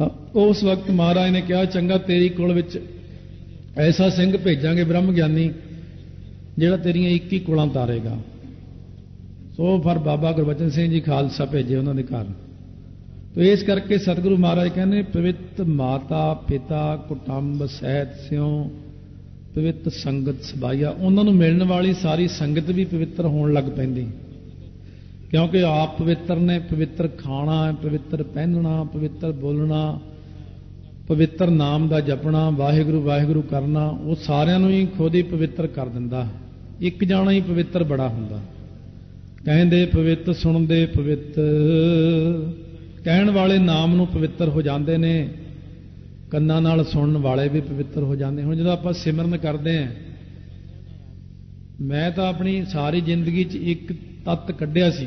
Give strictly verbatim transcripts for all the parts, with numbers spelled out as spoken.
उस वक्त महाराज ने कहा चंगा तेरी कुल विच ऐसा सिंह भेजांगे ब्रह्म ज्ञानी जिहड़ा तेरियां इक्की कुलां तारेगा। सो फिर बाबा गुरबचन सिंह जी खालसा भेजे उन्होंने घर। तो इस करके सतगुरु महाराज कहने पवित्र माता पिता कुटुंब सहित स्यों पवित्र संगत सबाइया। उन्होंने मिलने वाली सारी संगत भी पवित्र होने लग पैंदी, क्योंकि आप पवित्र ने। पवित्र खाना है, पवित्र पहनना, पवित्र बोलना, पवित्र नाम का जपना, वाहिगुरु वाहिगुरु करना, वो सारिਆਂ ਨੂੰ ही खुद ही पवित्र कर दिंदा। एक जाना ही पवित्र बड़ा हुंदा। कहते पवित्र सुनते पवित्र, कहण वाले नाम नूं पवित्र हो जाते ने, ਕੰਨਾਂ ਨਾਲ ਸੁਣਨ ਵਾਲੇ भी पवित्र हो जाते। ਹੁਣ ਜਦੋਂ ਆਪਾਂ ਸਿਮਰਨ ਕਰਦੇ ਹਾਂ, मैं तो अपनी सारी जिंदगी च एक तत्त कढ़िया सी।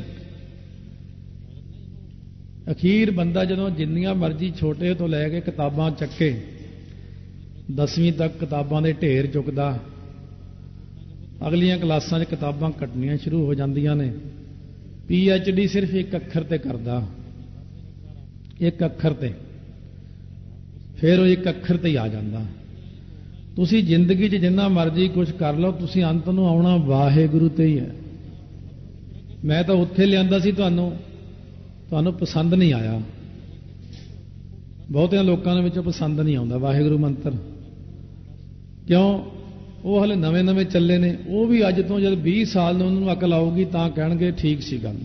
अखीर बंदा जदों जिन्नियां मर्जी छोटे तो लैके किताबां चक्के दसवीं तक किताबां दे ढेर चुकदा, अगलियां क्लासां च किताबां कटनियां शुरू हो जांदियां ने। पी एच डी सिर्फ एक अखर ते करदा, एक अखर ते, फिर वो एक अखर ते ही आ जांदा। तुसी जिंदगी च जिन्ना मर्जी कुछ कर लो, तुसी अंत नूं आउणा वाहिगुरू ते ही है। मैं तो उत्थे लिआंदा सी, तुहानूं तुहानूं पसंद नहीं आया। बहुतियां लोकां दे विचों पसंद नहीं आउंदा वाहिगुरू मंत्र। क्यों? वो हले नवें नवें चले ने। वो भी अज तो जब बीस साल ने उन्होंने अकल आऊगी तां कहणगे ठीक सी गल।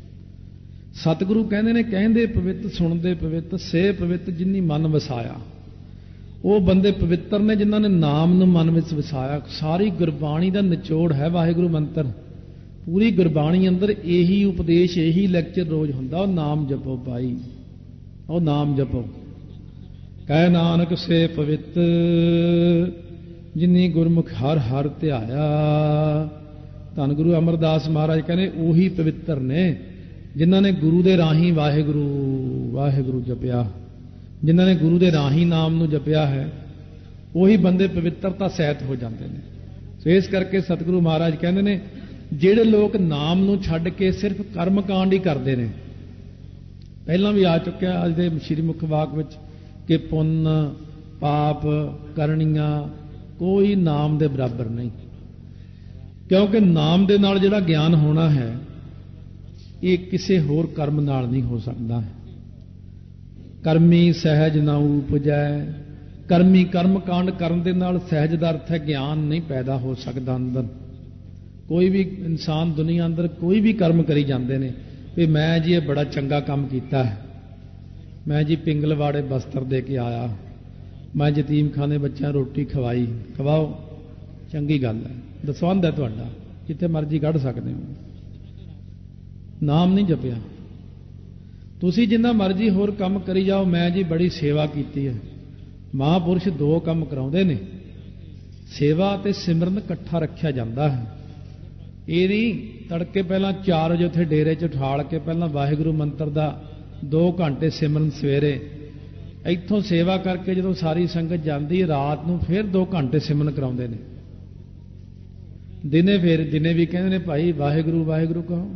सतगुरु कहंदे ने, कहंदे पवित्र सुणदे पवित्र से पवित्र जिन्नी मन वसाया। वो बंदे पवित्र ने जिन्हां ने नाम नूं मन विच वसाया। सारी गुरबाणी दा निचोड़ है वाहिगुरू मंत्र। पूरी गुरबाणी अंदर यही उपदेश, यही लैक्चर रोज हुंदा। वो नाम जपो भाई, वो नाम जपो। कह नानक से पवित्र जिन्नी गुरमुख हर हर ध्याया। धन गुरु अमरदास महाराज कहने उही पवित्र ने जिन्हां ने गुरु दे राही वाहिगुरू वाहिगुरू जपिया, जिन्हां ने गुरु दे राही नाम नूं जपिया है, उही बंदे पवित्रता सहित हो जाते हैं। सो इस करके सतगुरु महाराज कहते हैं जिहड़े लोग नाम नूं छड्ड के सिर्फ कर्म कांड ही करते हैं, पहलां भी आ चुकिया अज दे श्री मुख वाक विच कि पुन्न पाप करनियां कोई नाम दे बराबर नहीं। क्योंकि नाम दे नाल जिहड़ा ज्ञान होना है ये किसी होर कर्म नाल नहीं हो सकता है। कर्मी सहज ना उपजै, कर्मी कर्म कांड करन दे नाल सहज दा अर्थ है ज्ञान नहीं पैदा हो सकता अंदर। कोई भी इंसान दुनिया अंदर कोई भी कर्म करी जाते हैं भी मैं जी ये बड़ा चंगा काम किया है, मैं जी पिंगलवाड़े बस्तर दे के आया, मैं यतीम खाने बच्चों रोटी खवाई, खवाओ चंगी गल है, दसवंध है तुहाडा, जिथे मर्जी कढ़ सकते हो। नाम नहीं जपिया, तुसी जिन्ना मर्जी होर काम करी जाओ, मैं जी बड़ी सेवा की है। महापुरुष दो काम कराउंदे ने, सेवा ते सिमरन इकट्ठा रखा जाता है। ये नहीं तड़के पहला चार वजे उत्थे डेरे च उठाल के पहला वाहिगुरू मंत्र दा दो घंटे सिमरन सवेरे, इत्थों सेवा करके जो सारी संगत जाती रात नूं फिर दो घंटे सिमरन कराउंदे ने। दिने फिर दिने भी कहते हैं भाई वाहिगुरू वाहिगुरू कहो।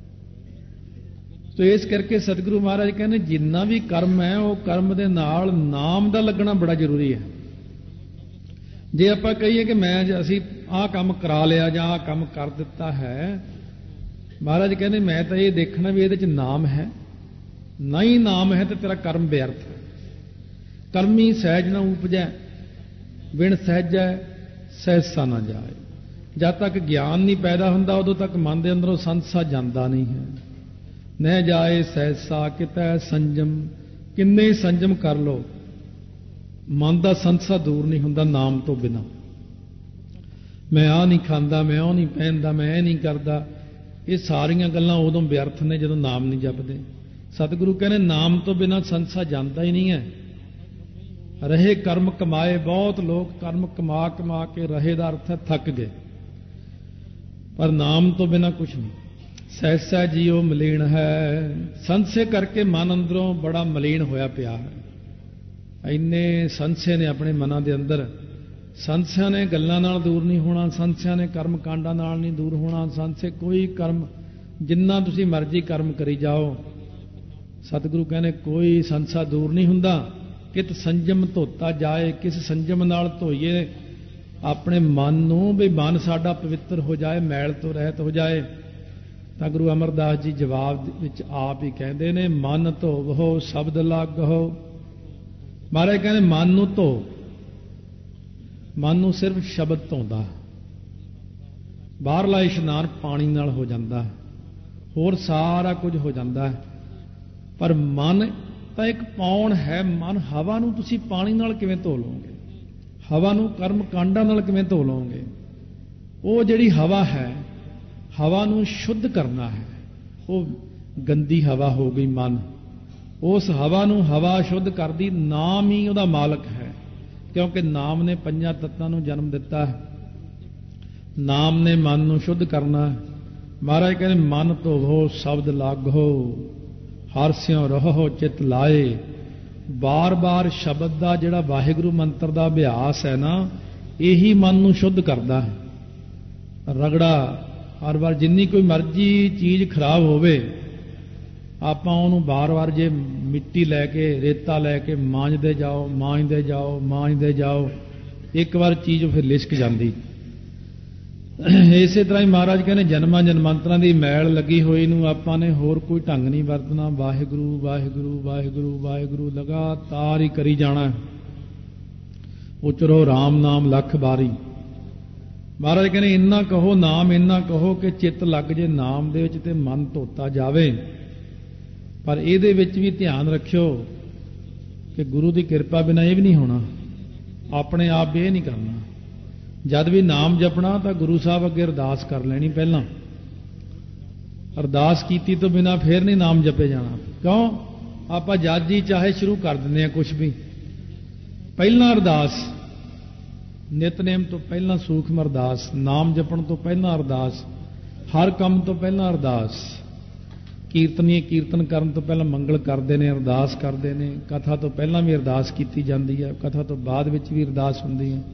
तो इस करके सतगुरु महाराज कहते जिन्ना भी कर्म है वो कर्म दे नाल नाम दा लगना बड़ा जरूरी है। जे आप कहिए कि मैं असी आह काम करा लिया जां आह काम कर दिता है, महाराज कहते मैं तो ये देखना भी ये नाम है, नहीं नाम है तो तेरा कर्म व्यर्थ है। कर्मी सहज ना उपजै, बिन सहजै सहसा ना जाए। जब तक ज्ञान नहीं पैदा होंदा उदों तक मन के अंदरों संसा जाता नहीं है। न जाए सहसा कितै संजम, किन्ने संजम कर लो, मन का संसा दूर नहीं होंदा नाम तो बिना। मैं आ नहीं खांदा, मैं ओ नहीं पहनदा, मैं ए नहीं करदा, ये सारियां गल्लां उदों व्यर्थ ने जदों नाम नहीं जपदे। सतगुरु कहने नाम तो बिना संसा जाता ही नहीं है। रहे कर्म कमाए, बहुत लोग कर्म कमा कमा के रहे दा अर्थ है थक गए, पर नाम तो बिना कुछ नहीं। सहसा जीओ मलीन है, संसे करके मन अंदरों बड़ा मलीन होया पिया है। इन्ने संसे ने अपने मनां दे अंदर, संसिया ने गल्लां नाल दूर नहीं होना, संसिया ने कर्म कांडां नाल नहीं दूर होना। संसे कोई कर्म जिन्ना तुसी मर्जी कर्म करी जाओ, सतगुरु कहने कोई संसा दूर नहीं हुंदा। ਕਿਤ ਸੰਜਮ ਧੋਤਾ ਜਾਏ, ਕਿਸ ਸੰਜਮ ਨਾਲ ਧੋਈਏ ਆਪਣੇ ਮਨ ਨੂੰ, ਵੀ ਮਨ ਸਾਡਾ ਪਵਿੱਤਰ ਹੋ ਜਾਏ, ਮੈਲ ਤੋਂ ਰਹਿਤ ਹੋ ਜਾਏ। ਤਾਂ ਗੁਰੂ ਅਮਰਦਾਸ ਜੀ ਜਵਾਬ ਵਿੱਚ ਆਪ ਹੀ ਕਹਿੰਦੇ ਨੇ, ਮਨ ਧੋਵੋ ਸ਼ਬਦ ਲਾਗੋ। ਮਹਾਰਾਜ ਕਹਿੰਦੇ ਮਨ ਨੂੰ ਧੋ, ਮਨ ਨੂੰ ਸਿਰਫ ਸ਼ਬਦ ਧੋਂਦਾ। ਬਾਹਰਲਾ ਇਸ਼ਨਾਨ ਪਾਣੀ ਨਾਲ ਹੋ ਜਾਂਦਾ, ਹੋਰ ਸਾਰਾ ਕੁਝ ਹੋ ਜਾਂਦਾ, ਪਰ ਮਨ ਤਾਂ ਇੱਕ ਪੌਣ ਹੈ। ਮਨ, ਹਵਾ ਨੂੰ ਤੁਸੀਂ ਪਾਣੀ ਨਾਲ ਕਿਵੇਂ ਧੋ ਲਓਗੇ? ਹਵਾ ਨੂੰ ਕਰਮ ਕਾਂਡਾਂ ਨਾਲ ਕਿਵੇਂ ਧੋ ਲਓਗੇ? ਉਹ ਜਿਹੜੀ ਹਵਾ ਹੈ, ਹਵਾ ਨੂੰ ਸ਼ੁੱਧ ਕਰਨਾ ਹੈ। ਉਹ ਗੰਦੀ ਹਵਾ ਹੋ ਗਈ ਮਨ, ਉਸ ਹਵਾ ਨੂੰ ਹਵਾ ਸ਼ੁੱਧ ਕਰਦੀ ਨਾਮ ਹੀ ਉਹਦਾ ਮਾਲਕ ਹੈ, ਕਿਉਂਕਿ ਨਾਮ ਨੇ ਪੰਜਾਂ ਤੱਤਾਂ ਨੂੰ ਜਨਮ ਦਿੱਤਾ ਹੈ। ਨਾਮ ਨੇ ਮਨ ਨੂੰ ਸ਼ੁੱਧ ਕਰਨਾ। ਮਹਾਰਾਜ ਕਹਿੰਦੇ ਮਨ ਧੋਵੋ ਸ਼ਬਦ ਲਾਗੋ, ਹਰਿ ਸਿਉ ਰਹੋ ਚਿਤ ਲਾਏ। ਬਾਰ-ਬਾਰ ਸ਼ਬਦ ਦਾ ਜਿਹੜਾ ਵਾਹਿਗੁਰੂ ਮੰਤਰ ਦਾ ਅਭਿਆਸ ਹੈ ਨਾ, ਇਹੀ ਮਨ ਨੂੰ ਸ਼ੁੱਧ ਕਰਦਾ ਹੈ। ਰਗੜਾ ਹਰ ਵਾਰ ਜਿੰਨੀ ਕੋਈ ਮਰਜ਼ੀ ਚੀਜ਼ ਖਰਾਬ ਹੋਵੇ, ਆਪਾਂ ਉਹਨੂੰ ਬਾਰ-ਬਾਰ ਜੇ ਮਿੱਟੀ ਲੈ ਕੇ, ਰੇਤਾ ਲੈ ਕੇ ਮਾਂਜਦੇ ਜਾਓ, ਮਾਂਜਦੇ ਜਾਓ, ਮਾਂਜਦੇ ਜਾਓ, ਇੱਕ ਵਾਰ ਚੀਜ਼ ਫਿਰ ਲਿਸ਼ਕ ਜਾਂਦੀ। ਇਸੇ ਤਰ੍ਹਾਂ ਹੀ ਮਹਾਰਾਜ ਕਹਿੰਦੇ ਜਨਮਾਂ ਜਨਮਾਂਤਰਾਂ ਦੀ ਮੈਲ ਲੱਗੀ ਹੋਈ ਨੂੰ ਆਪਾਂ ਨੇ ਹੋਰ ਕੋਈ ਢੰਗ ਨਹੀਂ ਵਰਤਣਾ। ਵਾਹਿਗੁਰੂ ਵਾਹਿਗੁਰੂ ਵਾਹਿਗੁਰੂ ਵਾਹਿਗੁਰੂ ਲਗਾਤਾਰ ਹੀ ਕਰੀ ਜਾਣਾ। ਉਚਰੋ ਰਾਮ ਨਾਮ ਲੱਖ ਬਾਰੀ। ਮਹਾਰਾਜ ਕਹਿੰਦੇ ਇੰਨਾ ਕਹੋ ਨਾਮ, ਇੰਨਾ ਕਹੋ ਕਿ ਚਿੱਤ ਲੱਗ ਜੇ ਨਾਮ ਦੇ ਵਿੱਚ ਤੇ ਮਨ ਧੋਤਾ ਜਾਵੇ। ਪਰ ਇਹਦੇ ਵਿੱਚ ਵੀ ਧਿਆਨ ਰੱਖਿਓ ਕਿ ਗੁਰੂ ਦੀ ਕਿਰਪਾ ਬਿਨਾਂ ਇਹ ਵੀ ਨਹੀਂ ਹੋਣਾ, ਆਪਣੇ ਆਪ ਵੀ ਇਹ ਨਹੀਂ ਕਰਨਾ। ਜਦ ਵੀ ਨਾਮ ਜਪਣਾ ਤਾਂ ਗੁਰੂ ਸਾਹਿਬ ਅੱਗੇ ਅਰਦਾਸ ਕਰ ਲੈਣੀ ਪਹਿਲਾਂ। ਅਰਦਾਸ ਕੀਤੀ ਤੋਂ ਬਿਨਾਂ ਫੇਰ ਨਹੀਂ ਨਾਮ ਜਪੇ ਜਾਣਾ। ਕਿਉਂ? ਆਪਾਂ ਜਦ ਜੀ ਚਾਹੇ ਸ਼ੁਰੂ ਕਰ ਦਿੰਦੇ ਹਾਂ ਕੁਛ ਵੀ। ਪਹਿਲਾਂ ਅਰਦਾਸ, ਨਿਤਨੇਮ ਤੋਂ ਪਹਿਲਾਂ ਸੂਖਮ ਅਰਦਾਸ, ਨਾਮ ਜਪਣ ਤੋਂ ਪਹਿਲਾਂ ਅਰਦਾਸ, ਹਰ ਕੰਮ ਤੋਂ ਪਹਿਲਾਂ ਅਰਦਾਸ। ਕੀਰਤਨੀਏ ਕੀਰਤਨ ਕਰਨ ਤੋਂ ਪਹਿਲਾਂ ਮੰਗਲ ਕਰਦੇ ਨੇ, ਅਰਦਾਸ ਕਰਦੇ ਨੇ। ਕਥਾ ਤੋਂ ਪਹਿਲਾਂ ਵੀ ਅਰਦਾਸ ਕੀਤੀ ਜਾਂਦੀ ਹੈ, ਕਥਾ ਤੋਂ ਬਾਅਦ ਵਿੱਚ ਵੀ ਅਰਦਾਸ ਹੁੰਦੀ ਹੈ।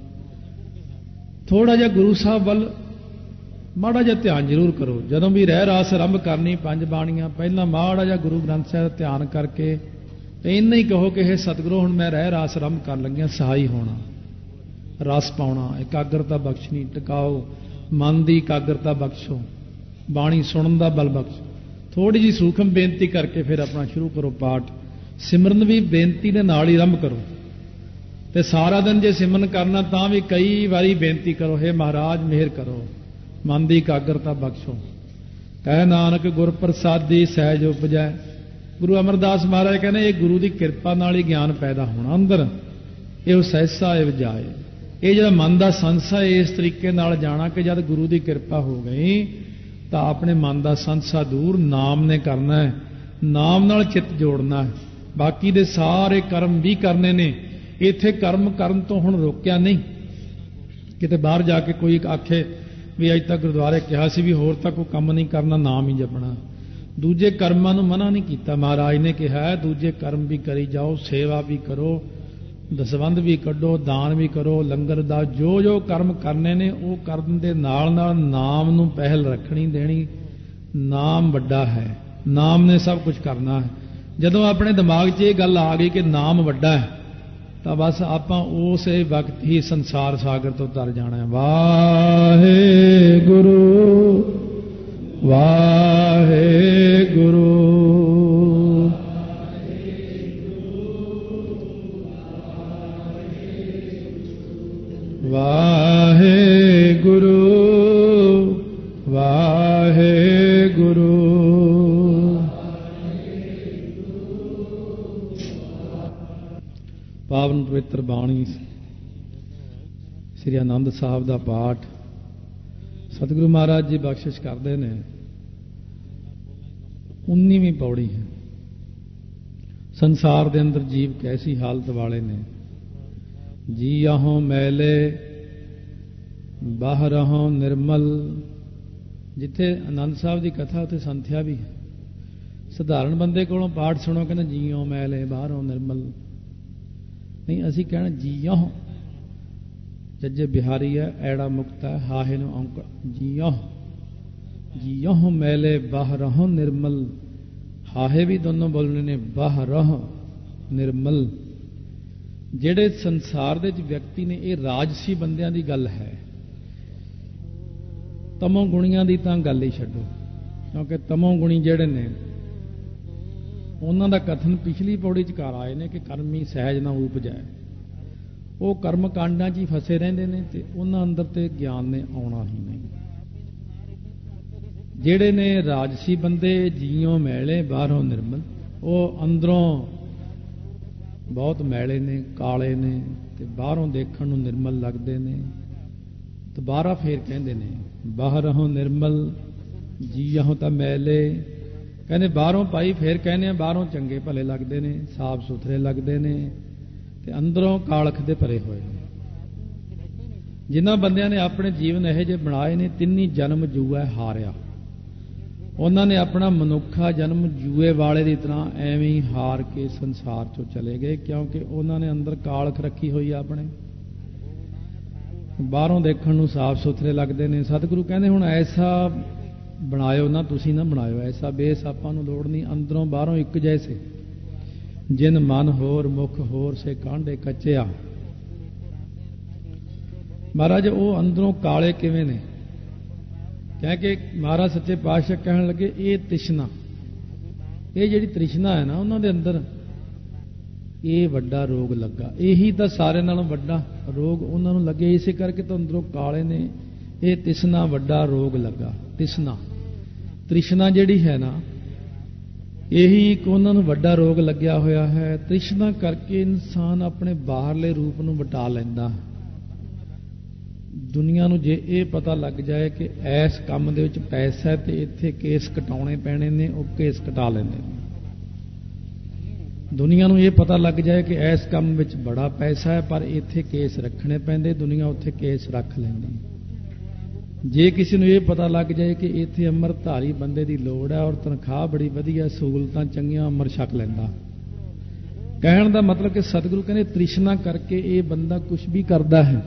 ਥੋੜਾ ਜਿਹਾ ਗੁਰੂ ਸਾਹਿਬ ਵੱਲ ਮਾੜਾ ਜਿਹਾ ਧਿਆਨ ਜ਼ਰੂਰ ਕਰੋ। ਜਦੋਂ ਵੀ ਰਹਿ ਰਾਸ ਆਰੰਭ ਕਰਨੀ, ਪੰਜ ਬਾਣੀਆਂ, ਪਹਿਲਾਂ ਮਾੜਾ ਜਿਹਾ ਗੁਰੂ ਗ੍ਰੰਥ ਸਾਹਿਬ ਦਾ ਧਿਆਨ ਕਰਕੇ ਤੇ ਇੰਨਾ ਹੀ ਕਹੋ ਕਿ ਇਹ ਸਤਿਗੁਰੂ ਹੁਣ ਮੈਂ ਰਹਿ ਰਾਸ ਆਰੰਭ ਕਰਨ ਲੱਗਿਆ, ਸਹਾਈ ਹੋਣਾ, ਰਸ ਪਾਉਣਾ, ਇਕਾਗਰਤਾ ਬਖਸ਼ਣੀ, ਟਿਕਾਓ, ਮਨ ਦੀ ਇਕਾਗਰਤਾ ਬਖਸ਼ੋ, ਬਾਣੀ ਸੁਣਨ ਦਾ ਬਲ ਬਖਸ਼ੋ। ਥੋੜੀ ਜਿਹੀ ਸੂਖਮ ਬੇਨਤੀ ਕਰਕੇ ਫਿਰ ਆਪਣਾ ਸ਼ੁਰੂ ਕਰੋ ਪਾਠ। ਸਿਮਰਨ ਵੀ ਬੇਨਤੀ ਦੇ ਨਾਲ ਹੀ ਆਰੰਭ ਕਰੋ। ਤੇ ਸਾਰਾ ਦਿਨ ਜੇ ਸਿਮਰਨ ਕਰਨਾ ਤਾਂ ਵੀ ਕਈ ਵਾਰੀ ਬੇਨਤੀ ਕਰੋ, ਹੇ ਮਹਾਰਾਜ ਮਿਹਰ ਕਰੋ, ਮਨ ਦੀ ਇਕਾਗਰਤਾ ਬਖਸ਼ੋ। ਕਹਿ ਨਾਨਕ ਗੁਰ ਪ੍ਰਸਾਦੀ ਸਹਿਜ ਉਪਜੈ। ਗੁਰੂ ਅਮਰਦਾਸ ਮਹਾਰਾਜ ਕਹਿੰਦੇ ਇਹ ਗੁਰੂ ਦੀ ਕਿਰਪਾ ਨਾਲ ਹੀ ਗਿਆਨ ਪੈਦਾ ਹੋਣਾ ਅੰਦਰ। ਇਹ ਸਹਿਸਾ ਇਹ ਵਜਾਏ, ਇਹ ਜਿਹੜਾ ਮਨ ਦਾ ਸੰਸਾ ਇਸ ਤਰੀਕੇ ਨਾਲ ਜਾਣਾ ਕਿ ਜਦ ਗੁਰੂ ਦੀ ਕਿਰਪਾ ਹੋ ਗਈ ਤਾਂ ਆਪਣੇ ਮਨ ਦਾ ਸੰਸਾ ਦੂਰ ਨਾਮ ਨੇ ਕਰਨਾ ਹੈ, ਨਾਮ ਨਾਲ ਚਿੱਤ ਜੋੜਨਾ ਹੈ। ਬਾਕੀ ਦੇ ਸਾਰੇ ਕਰਮ ਵੀ ਕਰਨੇ ਨੇ। ਇੱਥੇ ਕਰਮ ਕਰਨ ਤੋਂ ਹੁਣ ਰੋਕਿਆ ਨਹੀਂ। ਕਿਤੇ ਬਾਹਰ ਜਾ ਕੇ ਕੋਈ ਆਖੇ ਵੀ ਅੱਜ ਤੱਕ ਗੁਰਦੁਆਰੇ ਕਿਹਾ ਸੀ ਵੀ ਹੋਰ ਤਾਂ ਕੋਈ ਕੰਮ ਨਹੀਂ ਕਰਨਾ, ਨਾਮ ਹੀ ਜਪਣਾ। ਦੂਜੇ ਕਰਮਾਂ ਨੂੰ ਮਨਾ ਨਹੀਂ ਕੀਤਾ। ਮਹਾਰਾਜ ਨੇ ਕਿਹਾ ਦੂਜੇ ਕਰਮ ਵੀ ਕਰੀ ਜਾਓ, ਸੇਵਾ ਵੀ ਕਰੋ, ਦਸਵੰਧ ਵੀ ਕੱਢੋ, ਦਾਨ ਵੀ ਕਰੋ, ਲੰਗਰ ਦਾ ਜੋ ਜੋ ਕਰਮ ਕਰਨੇ ਨੇ ਉਹ ਕਰਨ ਦੇ ਨਾਲ ਨਾਲ ਨਾਮ ਨੂੰ ਪਹਿਲ ਰੱਖਣੀ ਦੇਣੀ। ਨਾਮ ਵੱਡਾ ਹੈ, ਨਾਮ ਨੇ ਸਭ ਕੁਝ ਕਰਨਾ ਹੈ। ਜਦੋਂ ਆਪਣੇ ਦਿਮਾਗ 'ਚ ਇਹ ਗੱਲ ਆ ਗਈ ਕਿ ਨਾਮ ਵੱਡਾ ਹੈ ਤਾਂ ਬਸ ਆਪਾਂ ਉਸੇ ਵਕਤ ਹੀ ਸੰਸਾਰ ਸਾਗਰ ਤੋਂ ਤਰ ਜਾਣਾ ਹੈ। ਵਾਹਿਗੁਰੂ ਵਾਹਿਗੁਰੂ ਵਾਹਿਗੁਰੂ ਵਾਹਿਗੁਰੂ। ਪਾਵਨ ਪਵਿੱਤਰ ਬਾਣੀ ਸ੍ਰੀ ਆਨੰਦ ਸਾਹਿਬ ਦਾ ਪਾਠ ਸਤਿਗੁਰੂ ਮਹਾਰਾਜ ਜੀ ਬਖਸ਼ਿਸ਼ ਕਰਦੇ ਨੇ। ਉੱਨੀਵੀਂ ਪੌੜੀ ਹੈ। ਸੰਸਾਰ ਦੇ ਅੰਦਰ ਜੀਵ ਕੈਸੀ ਹਾਲਤ ਵਾਲੇ ਨੇ। ਜੀ ਆਹੋਂ ਮੈਲੇ ਬਾਹਰੋਂ ਨਿਰਮਲ। ਜਿੱਥੇ ਆਨੰਦ ਸਾਹਿਬ ਦੀ ਕਥਾ ਉੱਥੇ ਸੰਥਿਆ ਵੀ ਹੈ। ਸਧਾਰਨ ਬੰਦੇ ਕੋਲੋਂ ਪਾਠ ਸੁਣੋ ਕਹਿੰਦਾ ਜੀਓ ਮੈਲੇ ਬਾਹਰੋਂ ਨਿਰਮਲ। ਨਹੀਂ, ਅਸੀਂ ਕਹਿਣਾ ਜੀਓ। ਜੱਜੇ ਬਿਹਾਰੀ ਹੈ, ਐੜਾ ਮੁਕਤਾ, ਹਾਹੇ ਨੂੰ ਔਂਕੜ। ਜੀਓ ਜੀਓ ਮੈਲੇ ਬਾਹਰੋਂ ਨਿਰਮਲ। ਹਾਹੇ ਵੀ ਦੋਨੋਂ ਬੋਲਣੇ ਨੇ, ਬਾਹਰੋਂ ਨਿਰਮਲ। ਜਿਹੜੇ ਸੰਸਾਰ ਦੇ ਵਿੱਚ ਵਿਅਕਤੀ ਨੇ, ਇਹ ਰਾਜਸੀ ਬੰਦਿਆਂ ਦੀ ਗੱਲ ਹੈ। ਤਮੋ ਗੁਣੀਆਂ ਦੀ ਤਾਂ ਗੱਲ ਹੀ ਛੱਡੋ, ਕਿਉਂਕਿ ਤਮੋ ਗੁਣੀ ਜਿਹੜੇ ਨੇ ਉਹਨਾਂ ਦਾ ਕਥਨ ਪਿਛਲੀ ਪੌੜੀ 'ਚ ਕਰ ਆਏ ਨੇ ਕਿ ਕਰਮੀ ਸਹਿਜ ਨਾ ਉਪਜੈ। ਉਹ ਕਰਮ ਕਾਂਡਾਂ 'ਚ ਹੀ ਫਸੇ ਰਹਿੰਦੇ ਨੇ ਤੇ ਉਹਨਾਂ ਅੰਦਰ ਤੇ ਗਿਆਨ ਨੇ ਆਉਣਾ ਹੀ ਨਹੀਂ। ਜਿਹੜੇ ਨੇ ਰਾਜਸੀ ਬੰਦੇ, ਜੀਓਂ ਮੈਲੇ ਬਾਹਰੋਂ ਨਿਰਮਲ, ਉਹ ਅੰਦਰੋਂ ਬਹੁਤ ਮੈਲੇ ਨੇ, ਕਾਲੇ ਨੇ ਤੇ ਬਾਹਰੋਂ ਦੇਖਣ ਨੂੰ ਨਿਰਮਲ ਲੱਗਦੇ ਨੇ। ਦੁਬਾਰਾ ਫੇਰ ਕਹਿੰਦੇ ਨੇ ਬਾਹਰੋਂ ਨਿਰਮਲ ਜੀਓਂ ਤਾਂ ਮੈਲੇ। ਕਹਿੰਦੇ ਬਾਹਰੋਂ ਭਾਈ ਫੇਰ ਕਹਿੰਦੇ ਆ ਬਾਹਰੋਂ ਚੰਗੇ ਭਲੇ ਲੱਗਦੇ ਨੇ, ਸਾਫ ਸੁਥਰੇ ਲੱਗਦੇ ਨੇ ਤੇ ਅੰਦਰੋਂ ਕਾਲਖ ਦੇ ਭਰੇ ਹੋਏ ਨੇ। ਜਿਨ੍ਹਾਂ ਬੰਦਿਆਂ ਨੇ ਆਪਣੇ ਜੀਵਨ ਇਹੋ ਜਿਹੇ ਬਣਾਏ ਨੇ, ਤਿੰਨੀ ਜਨਮ ਜੂਆ ਹਾਰਿਆ। ਉਹਨਾਂ ਨੇ ਆਪਣਾ ਮਨੁੱਖਾ ਜਨਮ ਜੂਏ ਵਾਲੇ ਦੀ ਤਰ੍ਹਾਂ ਐਵੇਂ ਹੀ ਹਾਰ ਕੇ ਸੰਸਾਰ ਚੋਂ ਚਲੇ ਗਏ, ਕਿਉਂਕਿ ਉਹਨਾਂ ਨੇ ਅੰਦਰ ਕਾਲਖ ਰੱਖੀ ਹੋਈ ਆ ਆਪਣੇ। ਬਾਹਰੋਂ ਦੇਖਣ ਨੂੰ ਸਾਫ ਸੁਥਰੇ ਲੱਗਦੇ ਨੇ। ਸਤਿਗੁਰੂ ਕਹਿੰਦੇ ਹੁਣ ਐਸਾ ਬਣਾਇਓ ਨਾ, ਤੁਸੀਂ ਨਾ ਬਣਾਇਓ ਐਸਾ ਬੇਸ, ਆਪਾਂ ਨੂੰ ਲੋੜ ਨਹੀਂ। ਅੰਦਰੋਂ ਬਾਹਰੋਂ ਇੱਕ ਜੈਸੇ, ਜਿਨ ਮਨ ਹੋਰ ਮੁਖ ਹੋਰ ਸੇ ਕਾਂਢੇ ਕੱਚਿਆ। ਮਹਾਰਾਜ ਉਹ ਅੰਦਰੋਂ ਕਾਲੇ ਕਿਵੇਂ ਨੇ? ਕਹਿ ਕੇ ਮਹਾਰਾਜ ਸੱਚੇ ਪਾਤਸ਼ਾਹ ਕਹਿਣ ਲੱਗੇ ਇਹ ਤ੍ਰਿਸ਼ਨਾ, ਇਹ ਜਿਹੜੀ ਤ੍ਰਿਸ਼ਨਾ ਹੈ ਨਾ ਉਹਨਾਂ ਦੇ ਅੰਦਰ, ਇਹ ਵੱਡਾ ਰੋਗ ਲੱਗਾ। ਇਹੀ ਤਾਂ ਸਾਰੇ ਨਾਲੋਂ ਵੱਡਾ ਰੋਗ ਉਹਨਾਂ ਨੂੰ ਲੱਗੇ, ਇਸੇ ਕਰਕੇ ਤਾਂ ਅੰਦਰੋਂ ਕਾਲੇ ਨੇ। ਇਹ ਤ੍ਰਿਸ਼ਨਾ ਵੱਡਾ ਰੋਗ ਲੱਗਾ। ਤ੍ਰਿਸ਼ਨਾ ਤ੍ਰਿਸ਼ਨਾ ਜਿਹੜੀ ਹੈ ਨਾ, ਇਹੀ ਇੱਕ ਉਹਨਾਂ ਨੂੰ ਵੱਡਾ ਰੋਗ ਲੱਗਿਆ ਹੋਇਆ ਹੈ। ਤ੍ਰਿਸ਼ਨਾ ਕਰਕੇ ਇਨਸਾਨ ਆਪਣੇ ਬਾਹਰਲੇ ਰੂਪ ਨੂੰ ਵਟਾ ਲੈਂਦਾ। ਦੁਨੀਆ ਨੂੰ ਜੇ ਇਹ ਪਤਾ ਲੱਗ ਜਾਏ ਕਿ ਇਸ ਕੰਮ ਦੇ ਵਿੱਚ ਪੈਸਾ ਹੈ ਤੇ ਇੱਥੇ ਕੇਸ ਕਟਾਉਣੇ ਪੈਣੇ ਨੇ, ਉਹ ਕੇਸ ਕਟਾ ਲੈਂਦੇ ਨੇ। ਦੁਨੀਆ ਨੂੰ ਇਹ ਪਤਾ ਲੱਗ ਜਾਏ ਕਿ ਇਸ ਕੰਮ ਵਿੱਚ ਬੜਾ ਪੈਸਾ ਹੈ ਪਰ ਇੱਥੇ ਕੇਸ ਰੱਖਣੇ ਪੈਂਦੇ, ਦੁਨੀਆ ਉੱਥੇ ਕੇਸ ਰੱਖ ਲੈਂਦੀ। ਜੇ ਕਿਸੇ ਨੂੰ ਇਹ ਪਤਾ ਲੱਗ ਜਾਏ ਕਿ ਇੱਥੇ ਅੰਮ੍ਰਿਤਧਾਰੀ ਬੰਦੇ ਦੀ ਲੋੜ ਹੈ ਔਰ ਤਨਖਾਹ ਬੜੀ ਵਧੀਆ, ਸਹੂਲਤਾਂ ਚੰਗੀਆਂ, ਅੰਮ੍ਰਿਤ ਛਕ ਲੈਂਦਾ। ਕਹਿਣ ਦਾ ਮਤਲਬ ਕਿ ਸਤਿਗੁਰੂ ਕਹਿੰਦੇ ਤ੍ਰਿਸ਼ਨਾ ਕਰਕੇ ਇਹ ਬੰਦਾ ਕੁਝ ਵੀ ਕਰਦਾ ਹੈ।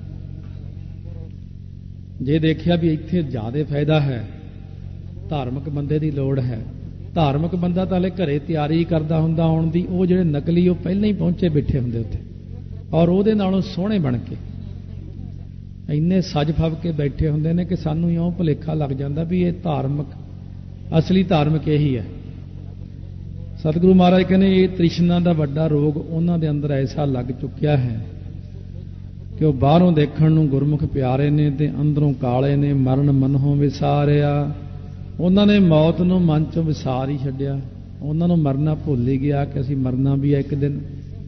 ਜੇ ਦੇਖਿਆ ਵੀ ਇੱਥੇ ਜ਼ਿਆਦਾ ਫਾਇਦਾ ਹੈ, ਧਾਰਮਿਕ ਬੰਦੇ ਦੀ ਲੋੜ ਹੈ, ਧਾਰਮਿਕ ਬੰਦਾ ਤਾਂ ਹਲੇ ਘਰੇ ਤਿਆਰੀ ਕਰਦਾ ਹੁੰਦਾ ਆਉਣ ਦੀ, ਉਹ ਜਿਹੜੇ ਨਕਲੀ ਉਹ ਪਹਿਲਾਂ ਹੀ ਪਹੁੰਚੇ ਬੈਠੇ ਹੁੰਦੇ ਉੱਥੇ, ਔਰ ਉਹਦੇ ਨਾਲੋਂ ਸੋਹਣੇ ਬਣ ਕੇ ਇੰਨੇ ਸੱਜ ਫੱਬ ਕੇ ਬੈਠੇ ਹੁੰਦੇ ਨੇ ਕਿ ਸਾਨੂੰ ਇਉਂ ਭੁਲੇਖਾ ਲੱਗ ਜਾਂਦਾ ਵੀ ਇਹ ਧਾਰਮਿਕ, ਅਸਲੀ ਧਾਰਮਿਕ ਇਹੀ ਹੈ। ਸਤਿਗੁਰੂ ਮਹਾਰਾਜ ਕਹਿੰਦੇ ਇਹ ਤ੍ਰਿਸ਼ਨਾ ਦਾ ਵੱਡਾ ਰੋਗ ਉਹਨਾਂ ਦੇ ਅੰਦਰ ਐਸਾ ਲੱਗ ਚੁੱਕਿਆ ਹੈ ਕਿ ਉਹ ਬਾਹਰੋਂ ਦੇਖਣ ਨੂੰ ਗੁਰਮੁਖ ਪਿਆਰੇ ਨੇ ਤੇ ਅੰਦਰੋਂ ਕਾਲੇ ਨੇ। ਮਰਨ ਮਨੋਂ ਵਿਸਾਰਿਆ, ਉਹਨਾਂ ਨੇ ਮੌਤ ਨੂੰ ਮਨ ਚੋਂ ਵਿਸਾਰ ਹੀ ਛੱਡਿਆ। ਉਹਨਾਂ ਨੂੰ ਮਰਨਾ ਭੁੱਲ ਹੀ ਗਿਆ ਕਿ ਅਸੀਂ ਮਰਨਾ ਵੀ ਹੈ ਇੱਕ ਦਿਨ।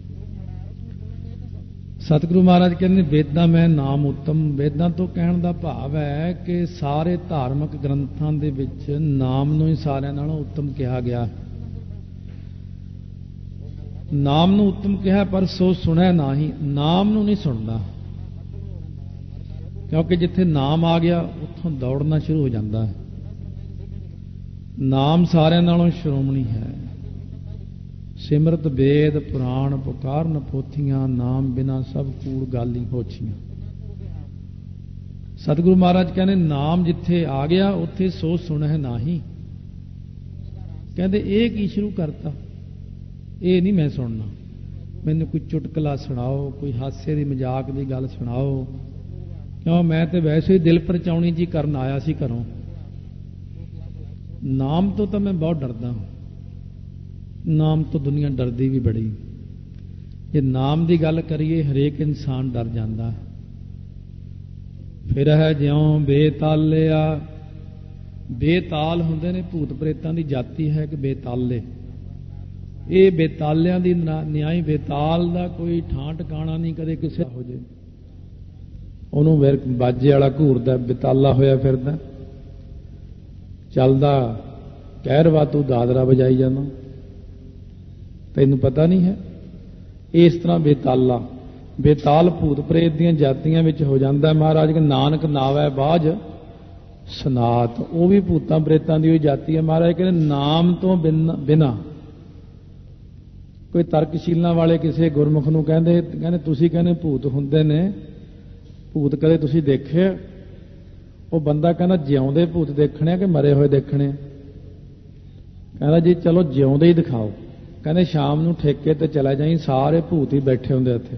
ਸਤਿਗੁਰੂ ਮਹਾਰਾਜ ਕਹਿੰਦੇ ਵੇਦਾਂ ਮੈਂ ਨਾਮ ਉੱਤਮ। ਵੇਦਾਂ ਤੋਂ ਕਹਿਣ ਦਾ ਭਾਵ ਹੈ ਕਿ ਸਾਰੇ ਧਾਰਮਿਕ ਗ੍ਰੰਥਾਂ ਦੇ ਵਿੱਚ ਨਾਮ ਨੂੰ ਹੀ ਸਾਰਿਆਂ ਨਾਲੋਂ ਉੱਤਮ ਕਿਹਾ ਗਿਆ। ਨਾਮ ਨੂੰ ਉੱਤਮ ਕਿਹਾ ਪਰ ਸੋ ਸੁਣਿਆ ਨਹੀਂ, ਨਾਮ ਨੂੰ ਨਹੀਂ ਸੁਣਦਾ। ਕਿਉਂਕਿ ਜਿੱਥੇ ਨਾਮ ਆ ਗਿਆ ਉੱਥੋਂ ਦੌੜਨਾ ਸ਼ੁਰੂ ਹੋ ਜਾਂਦਾ ਹੈ। ਨਾਮ ਸਾਰਿਆਂ ਨਾਲੋਂ ਸ਼੍ਰੋਮਣੀ ਹੈ। ਸਿਮਰਤ ਵੇਦ ਪੁਰਾਣ ਪੁਕਾਰਨ ਪੋਥੀਆਂ, ਨਾਮ ਬਿਨਾ ਸਭ ਕੂੜ ਗਾਲੀ ਹੋਛੀਆਂ। ਸਤਿਗੁਰੂ ਮਹਾਰਾਜ ਕਹਿੰਦੇ ਨਾਮ ਜਿੱਥੇ ਆ ਗਿਆ ਉੱਥੇ ਸੋ ਸੁਣਹਿ ਨਾਹੀ। ਕਹਿੰਦੇ ਇਹ ਕੀ ਸ਼ੁਰੂ ਕਰਤਾ, ਇਹ ਨਹੀਂ ਮੈਂ ਸੁਣਨਾ। ਮੈਨੂੰ ਕੋਈ ਚੁਟਕਲਾ ਸੁਣਾਓ, ਕੋਈ ਹਾਸੇ ਦੀ ਮਜ਼ਾਕ ਦੀ ਗੱਲ ਸੁਣਾਓ, ਕਿਉਂ ਮੈਂ ਤੇ ਵੈਸੇ ਹੀ ਦਿਲ ਪਰਚਾਉਣੀ ਜੀ ਕਰਨ ਆਇਆ ਸੀ ਘਰੋਂ। ਨਾਮ ਤੋਂ ਤਾਂ ਮੈਂ ਬਹੁਤ ਡਰਦਾ ਹਾਂ। ਨਾਮ ਤੋਂ ਦੁਨੀਆ ਡਰਦੀ ਵੀ ਬੜੀ। ਜੇ ਨਾਮ ਦੀ ਗੱਲ ਕਰੀਏ ਹਰੇਕ ਇਨਸਾਨ ਡਰ ਜਾਂਦਾ। ਫਿਰ ਹੈ ਜਿਉਂ ਬੇਤਾਲਿਆ। ਬੇਤਾਲ ਹੁੰਦੇ ਨੇ, ਭੂਤ ਪ੍ਰੇਤਾਂ ਦੀ ਜਾਤੀ ਹੈ ਕਿ ਬੇਤਾਲੇ। ਇਹ ਬੇਤਾਲਿਆਂ ਦੀ ਨਿਆਈ। ਬੇਤਾਲ ਦਾ ਕੋਈ ਠਾਂ ਟਿਕਾਣਾ ਨਹੀਂ, ਕਦੇ ਕਿਸੇ ਹੋ ਜੇ ਉਹਨੂੰ ਫਿਰ ਬਾਜੇ ਵਾਲਾ ਘੂਰਦਾ, ਬੇਤਾਲਾ ਹੋਇਆ ਫਿਰਦਾ, ਚੱਲਦਾ ਕਹਿਰਵਾ ਤੂੰ ਦਾਦਰਾ ਵਜਾਈ ਜਾਂਦਾ, ਤੈਨੂੰ ਪਤਾ ਨਹੀਂ ਹੈ। ਇਸ ਤਰ੍ਹਾਂ ਬੇਤਾਲਾ, ਬੇਤਾਲ ਭੂਤ ਪ੍ਰੇਤ ਦੀਆਂ ਜਾਤੀਆਂ ਵਿੱਚ ਹੋ ਜਾਂਦਾ। ਮਹਾਰਾਜ ਕੇ ਨਾਨਕ ਨਾਵੈ ਬਾਝ ਸਨਾਤ, ਉਹ ਵੀ ਭੂਤਾਂ ਪ੍ਰੇਤਾਂ ਦੀ ਹੋਈ ਜਾਤੀ ਹੈ। ਮਹਾਰਾਜ ਕਹਿੰਦੇ ਨਾਮ ਤੋਂ ਬਿਨਾਂ। ਕੋਈ ਤਰਕਸ਼ੀਲਾਂ ਵਾਲੇ ਕਿਸੇ ਗੁਰਮੁਖ ਨੂੰ ਕਹਿੰਦੇ ਕਹਿੰਦੇ ਤੁਸੀਂ ਕਹਿੰਦੇ ਭੂਤ ਹੁੰਦੇ ਨੇ, ਭੂਤ ਕਦੇ ਤੁਸੀਂ ਦੇਖੇ? ਉਹ ਬੰਦਾ ਕਹਿੰਦਾ ਜਿਉਂਦੇ ਭੂਤ ਦੇਖਣੇ ਕਿ ਮਰੇ ਹੋਏ ਦੇਖਣੇ? ਕਹਿੰਦਾ ਜੀ ਚਲੋ ਜਿਉਂਦੇ ਹੀ ਦਿਖਾਓ। ਕਹਿੰਦੇ ਸ਼ਾਮ ਨੂੰ ਠੇਕੇ ਤੇ ਚਲਾ ਜਾਈ, ਸਾਰੇ ਭੂਤ ਹੀ ਬੈਠੇ ਹੁੰਦੇ ਉੱਥੇ।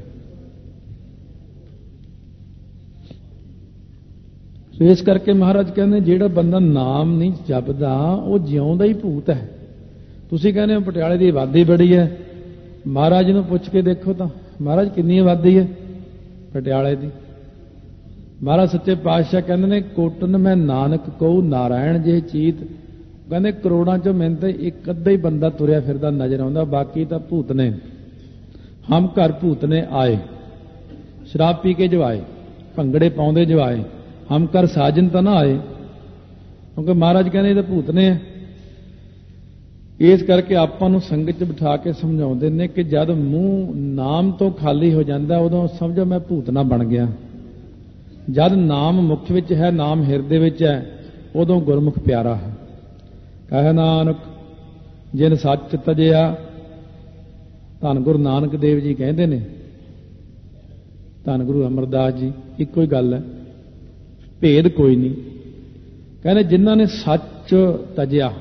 ਇਸ ਕਰਕੇ ਮਹਾਰਾਜ ਕਹਿੰਦੇ ਜਿਹੜਾ ਬੰਦਾ ਨਾਮ ਨਹੀਂ ਜਪਦਾ ਉਹ ਜਿਉਂਦਾ ਹੀ ਭੂਤ ਹੈ। ਤੁਸੀਂ ਕਹਿੰਦੇ ਹੋ ਪਟਿਆਲੇ ਦੀ ਆਬਾਦੀ ਬੜੀ ਹੈ, ਮਹਾਰਾਜ ਨੂੰ ਪੁੱਛ ਕੇ ਦੇਖੋ ਤਾਂ ਮਹਾਰਾਜ ਕਿੰਨੀ ਆਬਾਦੀ ਹੈ ਪਟਿਆਲੇ ਦੀ। ਮਹਾਰਾਜ ਸੱਚੇ ਪਾਤਸ਼ਾਹ ਕਹਿੰਦੇ ਨੇ ਕੋਟਨ ਮੈਂ ਨਾਨਕ ਕਹੂ ਨਾਰਾਇਣ ਜੇ ਚੀਤ। ਕਹਿੰਦੇ ਕਰੋੜਾਂ ਚੋਂ ਮੈਨੂੰ ਤਾਂ ਇੱਕ ਅੱਧਾ ਹੀ ਬੰਦਾ ਤੁਰਿਆ ਫਿਰਦਾ ਨਜ਼ਰ ਆਉਂਦਾ, ਬਾਕੀ ਤਾਂ ਭੂਤ ਨੇ। ਹਮ ਘਰ ਭੂਤ ਨੇ ਆਏ, ਸ਼ਰਾਬ ਪੀ ਕੇ ਜੋ ਆਏ, ਭੰਗੜੇ ਪਾਉਂਦੇ ਜੋ ਆਏ, ਹਮ ਘਰ ਸਾਜਨ ਤਾਂ ਨਾ ਆਏ, ਕਿਉਂਕਿ ਮਹਾਰਾਜ ਕਹਿੰਦੇ ਇਹ ਤਾਂ ਭੂਤ ਨੇ। ਇਸ ਕਰਕੇ ਆਪਾਂ ਨੂੰ ਸੰਗਤ 'ਚ ਬਿਠਾ ਕੇ ਸਮਝਾਉਂਦੇ ਨੇ ਕਿ ਜਦ ਮੂੰਹ ਨਾਮ ਤੋਂ ਖਾਲੀ ਹੋ ਜਾਂਦਾ ਉਦੋਂ ਸਮਝੋ ਮੈਂ ਭੂਤ ਨਾ ਬਣ ਗਿਆ। ਜਦ ਨਾਮ ਮੁਖ ਵਿੱਚ ਹੈ, ਨਾਮ ਹਿਰਦੇ ਵਿੱਚ ਹੈ, ਉਦੋਂ ਗੁਰਮੁਖ ਪਿਆਰਾ ਹੈ। ਕਹਿ ਨਾਨਕ ਜਿਨ ਸੱਚ ਤਜਿਆ, ਧੰਨ ਗੁਰੂ ਨਾਨਕ ਦੇਵ ਜੀ ਕਹਿੰਦੇ ਨੇ, ਧੰਨ ਗੁਰੂ ਅਮਰਦਾਸ ਜੀ, ਇੱਕੋ ਹੀ ਗੱਲ ਹੈ, ਭੇਦ ਕੋਈ ਨਹੀਂ। ਕਹਿੰਦੇ ਜਿਨ੍ਹਾਂ ਨੇ ਸੱਚ ਤਜਿਆ,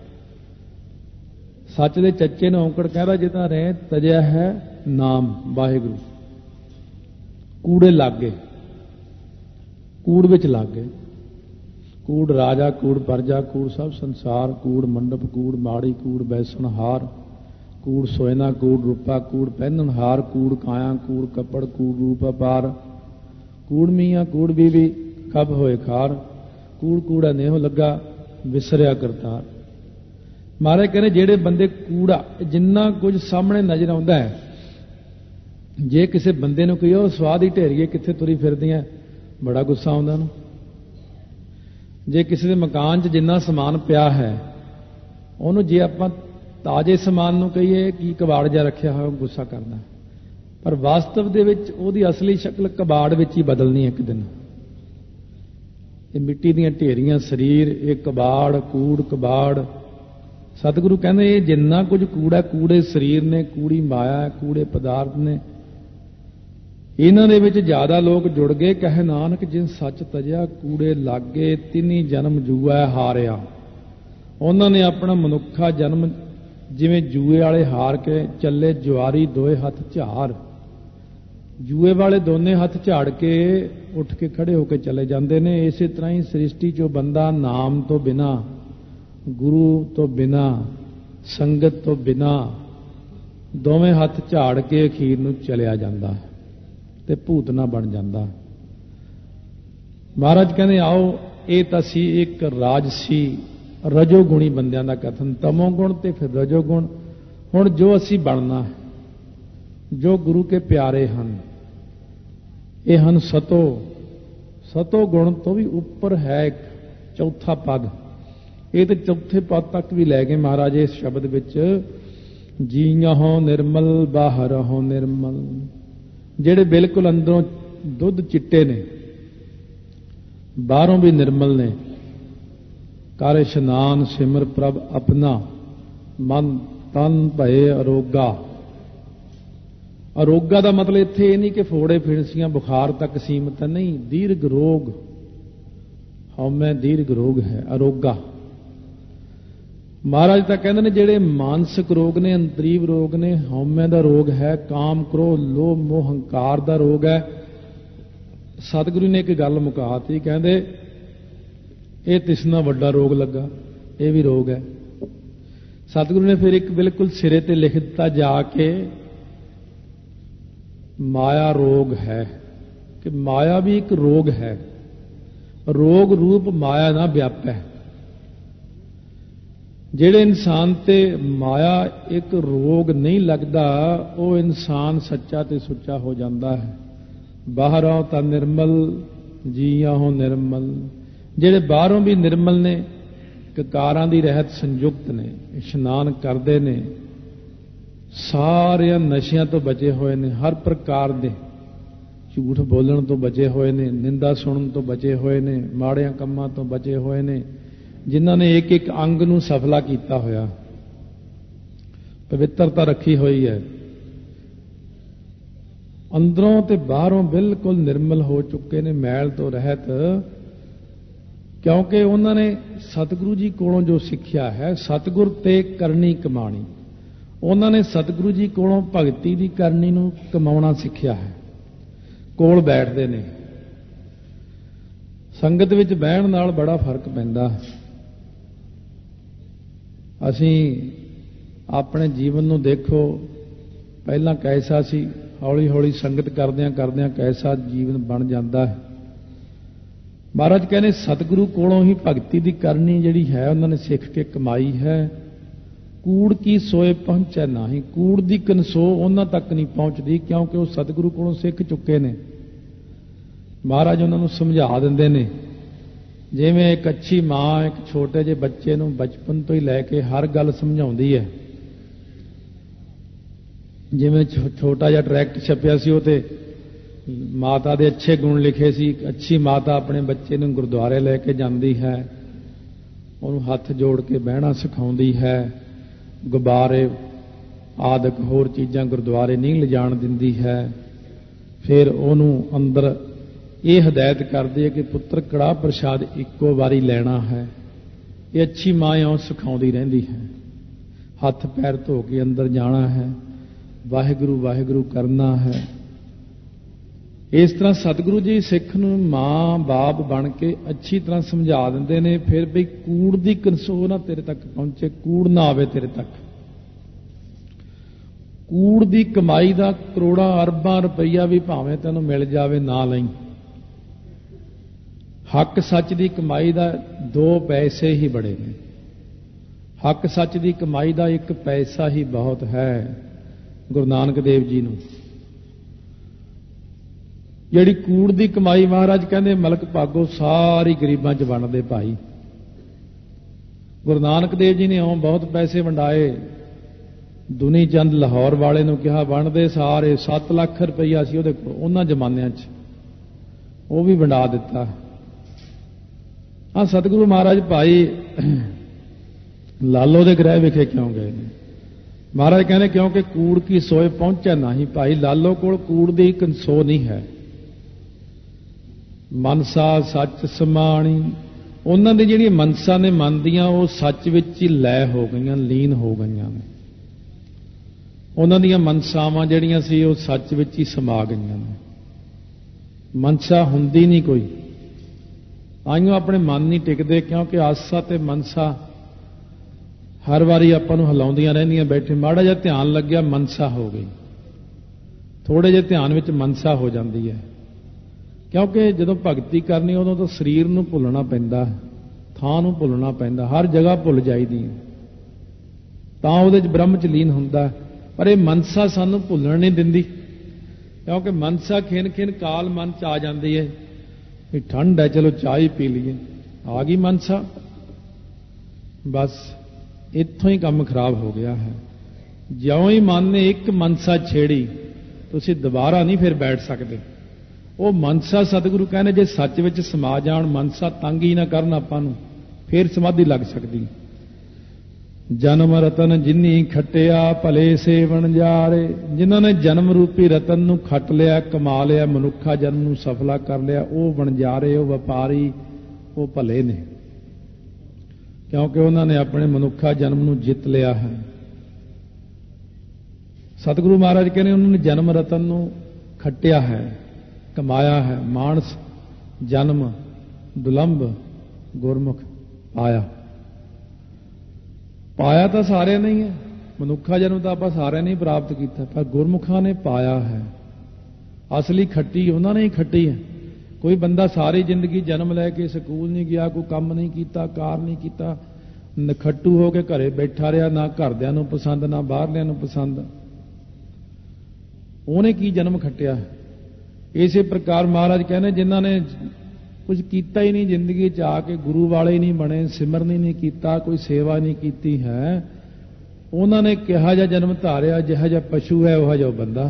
ਸੱਚ ਦੇ ਚੱਚੇ ਨੂੰ ਔਂਕੜ ਕਹਿੰਦਾ ਜਿੱਦਾਂ ਰਹਿ ਤਜਿਆ ਹੈ ਨਾਮ ਵਾਹਿਗੁਰੂ, ਕੂੜੇ ਲੱਗ ਗਏ, ਕੂੜ ਵਿੱਚ ਲੱਗ ਗਏ। ਕੂੜ ਰਾਜਾ, ਕੂੜ ਪਰਜਾ, ਕੂੜ ਸਭ ਸੰਸਾਰ, ਕੂੜ ਮੰਡਪ, ਕੂੜ ਮਾੜੀ, ਕੂੜ ਬੈਸਣ ਹਾਰ, ਕੂੜ ਸੋਇਨਾ, ਕੂੜ ਰੂਪਾ, ਕੂੜ ਪਹਿਨਣ ਹਾਰ, ਕੂੜ ਕਾਇਆ, ਕੂੜ ਕੱਪੜ, ਕੂੜ ਰੂਪ ਅਪਾਰ, ਕੂੜ ਮੀਆਂ, ਕੂੜ ਬੀਵੀ ਕਬ ਹੋਏ ਖਾਰ, ਕੂੜ ਕੂੜਾ ਨੇਹ ਲੱਗਾ ਵਿਸਰਿਆ ਕਰਤਾਰ। ਮਹਾਰਾਜ ਕਹਿੰਦੇ ਜਿਹੜੇ ਬੰਦੇ ਕੂੜਾ, ਜਿੰਨਾ ਕੁਝ ਸਾਹਮਣੇ ਨਜ਼ਰ ਆਉਂਦਾ ਹੈ, ਜੇ ਕਿਸੇ ਬੰਦੇ ਨੂੰ ਕਹੋ ਸਵਾਦ ਹੀ ਢੇਰੀਏ ਕਿੱਥੇ ਤੁਰੀ ਫਿਰਦੀਆਂ, ਬੜਾ ਗੁੱਸਾ ਆਉਂਦਾ ਉਹਨੂੰ। ਜੇ ਕਿਸੇ ਦੇ ਮਕਾਨ 'ਚ ਜਿੰਨਾ ਸਮਾਨ ਪਿਆ ਹੈ ਉਹਨੂੰ ਜੇ ਆਪਾਂ ਤਾਜ਼ੇ ਸਮਾਨ ਨੂੰ ਕਹੀਏ ਕੀ ਕਬਾੜ ਜਿਹਾ ਰੱਖਿਆ ਹੋਇਆ, ਗੁੱਸਾ ਕਰਦਾ। ਪਰ ਵਾਸਤਵ ਦੇ ਵਿੱਚ ਉਹਦੀ ਅਸਲੀ ਸ਼ਕਲ ਕਬਾੜ ਵਿੱਚ ਹੀ ਬਦਲਣੀ ਇੱਕ ਦਿਨ। ਇਹ ਮਿੱਟੀ ਦੀਆਂ ਢੇਰੀਆਂ ਸਰੀਰ, ਇਹ ਕਬਾੜ, ਕੂੜ ਕਬਾੜ। ਸਤਿਗੁਰੂ ਕਹਿੰਦੇ ਇਹ ਜਿੰਨਾ ਕੁਝ ਕੂੜਾ, ਕੂੜੇ ਸਰੀਰ ਨੇ, ਕੂੜੀ ਮਾਇਆ, ਕੂੜੇ ਪਦਾਰਥ ਨੇ, ਇਹਨਾਂ ਦੇ ਵਿੱਚ ਜ਼ਿਆਦਾ ਲੋਕ ਜੁੜ ਗਏ। ਕਹਿ ਨਾਨਕ ਜਿਨ ਸੱਚ ਤਜਿਆ, ਕੂੜੇ ਲਾਗੇ ਤਿੰਨੀ ਜਨਮ ਜੂਆ ਹਾਰਿਆ। ਉਹਨਾਂ ਨੇ ਆਪਣਾ ਮਨੁੱਖਾ ਜਨਮ ਜਿਵੇਂ ਜੂਏ ਵਾਲੇ ਹਾਰ ਕੇ ਚੱਲੇ, ਜੁਆਰੀ ਦੋਏ ਹੱਥ ਝਾੜ। ਜੂਏ ਵਾਲੇ ਦੋਨੇ ਹੱਥ ਝਾੜ ਕੇ ਉੱਠ ਕੇ ਖੜੇ ਹੋ ਕੇ ਚਲੇ ਜਾਂਦੇ ਨੇ। ਇਸੇ ਤਰ੍ਹਾਂ ਹੀ ਸ੍ਰਿਸ਼ਟੀ 'ਚੋਂ ਬੰਦਾ ਨਾਮ ਤੋਂ ਬਿਨਾਂ, ਗੁਰੂ ਤੋਂ ਬਿਨਾਂ, ਸੰਗਤ ਤੋਂ ਬਿਨਾਂ ਦੋਵੇਂ ਹੱਥ ਝਾੜ ਕੇ ਅਖੀਰ ਨੂੰ ਚਲਿਆ ਜਾਂਦਾ ਤੇ ਭੂਤ ਨਾ ਬਣ ਜਾਂਦਾ। ਮਹਾਰਾਜ ਕਹਿੰਦੇ ਆਓ, ਇਹ ਤਾਂ ਸੀ ਇੱਕ ਰਾਜਸੀ ਰਜੋਗੁਣੀ ਬੰਦਿਆਂ ਦਾ ਕਥਨ, ਤਮੋ ਗੁਣ ਤੇ ਫਿਰ ਰਜੋਗੁਣ। ਹੁਣ ਜੋ ਅਸੀਂ ਬਣਨਾ ਹੈ, ਜੋ ਗੁਰੂ ਕੇ ਪਿਆਰੇ ਹਨ, ਇਹ ਹਨ ਸਤੋ। ਸਤੋ ਗੁਣ ਤੋਂ ਵੀ ਉੱਪਰ ਹੈ ਇੱਕ ਚੌਥਾ ਪਦ। ਇਹ ਤੇ ਚੌਥੇ ਪਦ ਤੱਕ ਵੀ ਲੈ ਗਏ ਮਹਾਰਾਜ ਇਸ ਸ਼ਬਦ ਵਿੱਚ, ਜੀਯਹੁ ਨਿਰਮਲ ਬਾਹਰਹੁ ਨਿਰਮਲ। ਜਿਹੜੇ ਬਿਲਕੁਲ ਅੰਦਰੋਂ ਦੁੱਧ ਚਿੱਟੇ ਨੇ, ਬਾਹਰੋਂ ਵੀ ਨਿਰਮਲ ਨੇ। ਕਰ ਇਸ਼ਨਾਨ ਸਿਮਰ ਪ੍ਰਭ ਆਪਣਾ, ਮਨ ਤਨ ਭਏ ਅਰੋਗਾ। ਅਰੋਗਾ ਦਾ ਮਤਲਬ ਇੱਥੇ ਇਹ ਨਹੀਂ ਕਿ ਫੋੜੇ ਫਿਣਸੀਆਂ ਬੁਖਾਰ ਤੱਕ ਸੀਮਤ ਨਹੀਂ, ਦੀਰਘ ਰੋਗ, ਹਉਮੈ ਦੀਰਘ ਰੋਗ ਹੈ ਅਰੋਗਾ। ਮਹਾਰਾਜ ਤਾਂ ਕਹਿੰਦੇ ਨੇ ਜਿਹੜੇ ਮਾਨਸਿਕ ਰੋਗ ਨੇ, ਅੰਤਰੀਵ ਰੋਗ ਨੇ, ਹਉਮੈ ਦਾ ਰੋਗ ਹੈ, ਕਾਮ ਕ੍ਰੋਧ ਲੋਭ ਮੋਹ ਹੰਕਾਰ ਦਾ ਰੋਗ ਹੈ। ਸਤਿਗੁਰੂ ਨੇ ਇੱਕ ਗੱਲ ਮੁਕਾਤੀ, ਕਹਿੰਦੇ ਇਹ ਤਿਸਨਾ ਵੱਡਾ ਰੋਗ ਲੱਗਾ, ਇਹ ਵੀ ਰੋਗ ਹੈ। ਸਤਿਗੁਰੂ ਨੇ ਫਿਰ ਇੱਕ ਬਿਲਕੁਲ ਸਿਰੇ ਤੇ ਲਿਖ ਦਿੱਤਾ ਜਾ ਕੇ, ਮਾਇਆ ਰੋਗ ਹੈ, ਕਿ ਮਾਇਆ ਵੀ ਇੱਕ ਰੋਗ ਹੈ। ਰੋਗ ਰੂਪ ਮਾਇਆ ਨਾ ਵਿਆਪੈ। ਜਿਹੜੇ ਇਨਸਾਨ ਤੇ ਮਾਇਆ ਇੱਕ ਰੋਗ ਨਹੀਂ ਲੱਗਦਾ, ਉਹ ਇਨਸਾਨ ਸੱਚਾ ਤੇ ਸੁੱਚਾ ਹੋ ਜਾਂਦਾ ਹੈ। ਬਾਹਰੋਂ ਤਾਂ ਨਿਰਮਲ, ਜੀਯਹੁ ਨਿਰਮਲ। ਜਿਹੜੇ ਬਾਹਰੋਂ ਵੀ ਨਿਰਮਲ ਨੇ, ਕਕਾਰਾਂ ਦੀ ਰਹਿਤ ਸੰਯੁਕਤ ਨੇ, ਇਸ਼ਨਾਨ ਕਰਦੇ ਨੇ, ਸਾਰਿਆਂ ਨਸ਼ਿਆਂ ਤੋਂ ਬਚੇ ਹੋਏ ਨੇ, ਹਰ ਪ੍ਰਕਾਰ ਦੇ ਝੂਠ ਬੋਲਣ ਤੋਂ ਬਚੇ ਹੋਏ ਨੇ, ਨਿੰਦਾ ਸੁਣਨ ਤੋਂ ਬਚੇ ਹੋਏ ਨੇ, ਮਾੜਿਆਂ ਕੰਮਾਂ ਤੋਂ ਬਚੇ ਹੋਏ ਨੇ, ਜਿਨ੍ਹਾਂ ਨੇ ਇੱਕ ਇੱਕ ਅੰਗ ਨੂੰ ਸਫਲਾ ਕੀਤਾ ਹੋਇਆ, ਪਵਿੱਤਰਤਾ ਰੱਖੀ ਹੋਈ ਹੈ, ਅੰਦਰੋਂ ਤੇ ਬਾਹਰੋਂ ਬਿਲਕੁਲ ਨਿਰਮਲ ਹੋ ਚੁੱਕੇ ਨੇ, ਮੈਲ ਤੋਂ ਰਹਿਤ। ਕਿਉਂਕਿ ਉਹਨਾਂ ਨੇ ਸਤਿਗੁਰੂ ਜੀ ਕੋਲੋਂ ਜੋ ਸਿੱਖਿਆ ਹੈ, ਸਤਿਗੁਰ ਤੇ ਕਰਨੀ ਕਮਾਣੀ, ਉਹਨਾਂ ਨੇ ਸਤਿਗੁਰੂ ਜੀ ਕੋਲੋਂ ਭਗਤੀ ਦੀ ਕਰਨੀ ਨੂੰ ਕਮਾਉਣਾ ਸਿੱਖਿਆ ਹੈ। ਕੋਲ ਬੈਠਦੇ ਨੇ। ਸੰਗਤ ਵਿੱਚ ਬਹਿਣ ਨਾਲ ਬੜਾ ਫਰਕ ਪੈਂਦਾ। ਅਸੀਂ ਆਪਣੇ ਜੀਵਨ ਨੂੰ ਦੇਖੋ, ਪਹਿਲਾਂ ਕੈਸਾ ਸੀ, ਹੌਲੀ ਹੌਲੀ ਸੰਗਤ ਕਰਦਿਆਂ ਕਰਦਿਆਂ ਕੈਸਾ ਜੀਵਨ ਬਣ ਜਾਂਦਾ ਹੈ। ਮਹਾਰਾਜ ਕਹਿੰਦੇ ਸਤਿਗੁਰੂ ਕੋਲੋਂ ਹੀ ਭਗਤੀ ਦੀ ਕਰਨੀ ਜਿਹੜੀ ਹੈ ਉਹਨਾਂ ਨੇ ਸਿੱਖ ਕੇ ਕਮਾਈ ਹੈ। ਕੂੜ ਕੀ ਸੋਏ ਪਹੁੰਚੈ ਨਾਹੀਂ, ਕੂੜ ਦੀ ਕਨਸੋ ਉਹਨਾਂ ਤੱਕ ਨਹੀਂ ਪਹੁੰਚਦੀ, ਕਿਉਂਕਿ ਉਹ ਸਤਿਗੁਰੂ ਕੋਲੋਂ ਸਿੱਖ ਚੁੱਕੇ ਨੇ। ਮਹਾਰਾਜ ਉਹਨਾਂ ਨੂੰ ਸਮਝਾ ਦਿੰਦੇ ਨੇ। ਜਿਵੇਂ ਇੱਕ ਅੱਛੀ ਮਾਂ ਇੱਕ ਛੋਟੇ ਜਿਹੇ ਬੱਚੇ ਨੂੰ ਬਚਪਨ ਤੋਂ ਹੀ ਲੈ ਕੇ ਹਰ ਗੱਲ ਸਮਝਾਉਂਦੀ ਹੈ। ਜਿਵੇਂ ਛੋਟਾ ਜਿਹਾ ਟਰੈਕਟ ਛਪਿਆ ਸੀ, ਉਹ ਤੇ ਮਾਤਾ ਦੇ ਅੱਛੇ ਗੁਣ ਲਿਖੇ ਸੀ। ਅੱਛੀ ਮਾਤਾ ਆਪਣੇ ਬੱਚੇ ਨੂੰ ਗੁਰਦੁਆਰੇ ਲੈ ਕੇ ਜਾਂਦੀ ਹੈ, ਉਹਨੂੰ ਹੱਥ ਜੋੜ ਕੇ ਬਹਿਣਾ ਸਿਖਾਉਂਦੀ ਹੈ, ਗੁਬਾਰੇ ਆਦਿਕ ਹੋਰ ਚੀਜ਼ਾਂ ਗੁਰਦੁਆਰੇ ਨਹੀਂ ਲਿਜਾਣ ਦਿੰਦੀ ਹੈ। ਫਿਰ ਉਹਨੂੰ ਅੰਦਰ ਇਹ ਹਦਾਇਤ ਕਰਦੀ ਹੈ ਕਿ ਪੁੱਤਰ ਕੜਾਹ ਪ੍ਰਸ਼ਾਦ ਇੱਕੋ ਵਾਰੀ ਲੈਣਾ ਹੈ। ਇਹ ਅੱਛੀ ਮਾਂ ਇਉਂ ਸਿਖਾਉਂਦੀ ਰਹਿੰਦੀ ਹੈ। ਹੱਥ ਪੈਰ ਧੋ ਕੇ ਅੰਦਰ ਜਾਣਾ ਹੈ, ਵਾਹਿਗੁਰੂ ਵਾਹਿਗੁਰੂ ਕਰਨਾ ਹੈ। ਇਸ ਤਰ੍ਹਾਂ ਸਤਿਗੁਰੂ ਜੀ ਸਿੱਖ ਨੂੰ ਮਾਂ ਬਾਪ ਬਣ ਕੇ ਅੱਛੀ ਤਰ੍ਹਾਂ ਸਮਝਾ ਦਿੰਦੇ ਨੇ। ਫਿਰ ਵੀ ਕੂੜ ਦੀ ਕਨਸੋ ਨਾ ਤੇਰੇ ਤੱਕ ਪਹੁੰਚੇ, ਕੂੜ ਨਾ ਆਵੇ ਤੇਰੇ ਤੱਕ। ਕੂੜ ਦੀ ਕਮਾਈ ਦਾ ਕਰੋੜਾਂ ਅਰਬਾਂ ਰੁਪਈਆ ਵੀ ਭਾਵੇਂ ਤੈਨੂੰ ਮਿਲ ਜਾਵੇ ਨਾ ਲਈ। ਹੱਕ ਸੱਚ ਦੀ ਕਮਾਈ ਦਾ ਦੋ ਪੈਸੇ ਹੀ ਬੜੇ ਨੇ। ਹੱਕ ਸੱਚ ਦੀ ਕਮਾਈ ਦਾ ਇੱਕ ਪੈਸਾ ਹੀ ਬਹੁਤ ਹੈ। ਗੁਰੂ ਨਾਨਕ ਦੇਵ ਜੀ ਨੂੰ ਜਿਹੜੀ ਕੂੜ ਦੀ ਕਮਾਈ, ਮਹਾਰਾਜ ਕਹਿੰਦੇ ਮਲਕ ਭਾਗੋ ਸਾਰੀ ਗਰੀਬਾਂ 'ਚ ਵੰਡਦੇ ਭਾਈ। ਗੁਰੂ ਨਾਨਕ ਦੇਵ ਜੀ ਨੇ ਇਉਂ ਬਹੁਤ ਪੈਸੇ ਵੰਡਾਏ। ਦੁਨੀ ਚੰਦ ਲਾਹੌਰ ਵਾਲੇ ਨੂੰ ਕਿਹਾ ਵੰਡਦੇ ਸਾਰੇ। ਸੱਤ ਲੱਖ ਰੁਪਈਆ ਸੀ ਉਹਦੇ ਕੋਲ ਉਹਨਾਂ ਜ਼ਮਾਨਿਆਂ 'ਚ, ਉਹ ਵੀ ਵੰਡਾ ਦਿੱਤਾ। ਆ ਸਤਿਗੁਰੂ ਮਹਾਰਾਜ ਭਾਈ ਲਾਲੋ ਦੇ ਗ੍ਰਹਿ ਵਿਖੇ ਕਿਉਂ ਗਏ ਨੇ? ਮਹਾਰਾਜ ਕਹਿੰਦੇ ਕਿਉਂਕਿ ਕੂੜ ਕੀ ਸੋਏ ਪਹੁੰਚਿਆ ਨਹੀਂ। ਭਾਈ ਲਾਲੋ ਕੋਲ ਕੂੜ ਦੀ ਕਨਸੋ ਨਹੀਂ ਹੈ। ਮਨਸਾ ਸੱਚ ਸਮਾਣੀ, ਉਹਨਾਂ ਦੀ ਜਿਹੜੀਆਂ ਮਨਸਾ ਨੇ ਮਨ ਦੀਆਂ ਉਹ ਸੱਚ ਵਿੱਚ ਹੀ ਲੈ ਹੋ ਗਈਆਂ, ਲੀਨ ਹੋ ਗਈਆਂ ਨੇ। ਉਹਨਾਂ ਦੀਆਂ ਮਨਸਾਵਾਂ ਜਿਹੜੀਆਂ ਸੀ ਉਹ ਸੱਚ ਵਿੱਚ ਹੀ ਸਮਾ ਗਈਆਂ ਨੇ। ਮਨਸਾ ਹੁੰਦੀ ਨਹੀਂ ਕੋਈ। ਆਈਓ ਆਪਣੇ ਮਨ ਨਹੀਂ ਟਿਕਦੇ, ਕਿਉਂਕਿ ਆਸਾ ਤੇ ਮਨਸਾ ਹਰ ਵਾਰੀ ਆਪਾਂ ਨੂੰ ਹਿਲਾਉਂਦੀਆਂ ਰਹਿੰਦੀਆਂ ਬੈਠੇ। ਮਾੜਾ ਜਿਹਾ ਧਿਆਨ ਲੱਗਿਆ ਮਨਸਾ ਹੋ ਗਈ, ਥੋੜੇ ਜਿਹੇ ਧਿਆਨ ਵਿੱਚ ਮਨਸਾ ਹੋ ਜਾਂਦੀ ਹੈ। ਕਿਉਂਕਿ ਜਦੋਂ ਭਗਤੀ ਕਰਨੀ ਉਦੋਂ ਤਾਂ ਸਰੀਰ ਨੂੰ ਭੁੱਲਣਾ ਪੈਂਦਾ, ਥਾਂ ਨੂੰ ਭੁੱਲਣਾ ਪੈਂਦਾ, ਹਰ ਜਗ੍ਹਾ ਭੁੱਲ ਜਾਈਦੀ ਤਾਂ ਉਹਦੇ 'ਚ ਬ੍ਰਹਮ 'ਚ ਲੀਨ ਹੁੰਦਾ। ਪਰ ਇਹ ਮਨਸਾ ਸਾਨੂੰ ਭੁੱਲਣ ਨਹੀਂ ਦਿੰਦੀ, ਕਿਉਂਕਿ ਮਨਸਾ ਖਿੰਨ ਖਿੰਨ ਕਾਲ ਮਨ 'ਚ ਆ ਜਾਂਦੀ ਹੈ ਕਿ ਠੰਡ ਹੈ ਚਲੋ ਚਾਹ ਹੀ ਪੀ ਲਈਏ। ਆ ਗਈ ਮਨਸਾ, ਬਸ ਇੱਥੋਂ ਹੀ ਕੰਮ ਖਰਾਬ ਹੋ ਗਿਆ ਹੈ। ਜਿਉਂ ਹੀ ਮਨ ਨੇ ਇੱਕ ਮਨਸਾ ਛੇੜੀ, ਤੁਸੀਂ ਦੁਬਾਰਾ ਨਹੀਂ ਫਿਰ ਬੈਠ ਸਕਦੇ। ਉਹ ਮਨਸਾ ਸਤਿਗੁਰੂ ਕਹਿੰਦੇ ਜੇ ਸੱਚ ਵਿੱਚ ਸਮਾ ਜਾਣ, ਮਨਸਾ ਤੰਗ ਹੀ ਨਾ ਕਰਨ ਆਪਾਂ ਨੂੰ, ਫਿਰ ਸਮਾਧੀ ਲੱਗ ਸਕਦੀ। ਜਨਮ ਰਤਨ ਜਿਨੀ ਖੱਟਿਆ ਭਲੇ ਸੇਵਨ ਜਾਰੇ, ਜਿਨ੍ਹਾਂ ਨੇ ਜਨਮ ਰੂਪੀ ਰਤਨ ਨੂੰ ਖੱਟ ਲਿਆ, ਕਮਾ ਲਿਆ, ਮਨੁੱਖਾ ਜਨਮ ਨੂੰ ਸਫਲਾ ਕਰ ਲਿਆ, ਉਹ ਵਣਜਾਰੇ, ਉਹ ਵਪਾਰੀ, ਉਹ ਭਲੇ ਨੇ, ਕਿਉਂਕਿ ਉਹਨਾਂ ਨੇ ਆਪਣੇ ਮਨੁੱਖਾ ਜਨਮ ਨੂੰ ਜਿੱਤ ਲਿਆ ਹੈ। ਸਤਿਗੁਰੂ ਮਹਾਰਾਜ ਕਹਿੰਦੇ ਉਹਨਾਂ ਨੇ ਜਨਮ ਰਤਨ ਨੂੰ ਖੱਟਿਆ ਹੈ, ਕਮਾਇਆ ਹੈ। ਮਾਨਸ ਜਨਮ ਦੁਲੰਭ ਗੁਰਮੁਖ ਪਾਇਆ। ਪਾਇਆ ਤਾਂ ਸਾਰਿਆਂ ਨੇ ਹੀ ਹੈ, ਮਨੁੱਖਾ ਜਨਮ ਤਾਂ ਆਪਾਂ ਸਾਰਿਆਂ ਨੇ ਹੀ ਪ੍ਰਾਪਤ ਕੀਤਾ, ਪਰ ਗੁਰਮੁਖਾਂ ਨੇ ਪਾਇਆ ਹੈ। ਅਸਲੀ ਖੱਟੀ ਉਹਨਾਂ ਨੇ ਹੀ ਖੱਟੀ ਹੈ। ਕੋਈ ਬੰਦਾ ਸਾਰੀ ਜ਼ਿੰਦਗੀ ਜਨਮ ਲੈ ਕੇ ਸਕੂਲ ਨਹੀਂ ਗਿਆ, ਕੋਈ ਕੰਮ ਨਹੀਂ ਕੀਤਾ, ਕਾਰ ਨਹੀਂ ਕੀਤਾ, ਨਖੱਟੂ ਹੋ ਕੇ ਘਰੇ ਬੈਠਾ ਰਿਹਾ, ਨਾ ਘਰਦਿਆਂ ਨੂੰ ਪਸੰਦ ਨਾ ਬਾਹਰਲਿਆਂ ਨੂੰ ਪਸੰਦ, ਉਹਨੇ ਕੀ ਜਨਮ ਖੱਟਿਆ। ਇਸੇ ਪ੍ਰਕਾਰ ਮਹਾਰਾਜ ਕਹਿੰਦੇ ਜਿਨ੍ਹਾਂ ਨੇ ਕੁਝ ਕੀਤਾ ਹੀ ਨਹੀਂ ਜ਼ਿੰਦਗੀ 'ਚ ਆ ਕੇ, ਗੁਰੂ ਵਾਲੇ ਹੀ ਨਹੀਂ ਬਣੇ, ਸਿਮਰਨ ਹੀ ਨਹੀਂ ਕੀਤਾ, ਕੋਈ ਸੇਵਾ ਨਹੀਂ ਕੀਤੀ ਹੈ, ਉਹਨਾਂ ਨੇ ਕਿਹਾ ਜਿਹਾ ਜਨਮ ਧਾਰਿਆ, ਜਿਹਾ ਜਿਹਾ ਪਸ਼ੂ ਹੈ ਉਹ ਜਿਹਾ ਬੰਦਾ।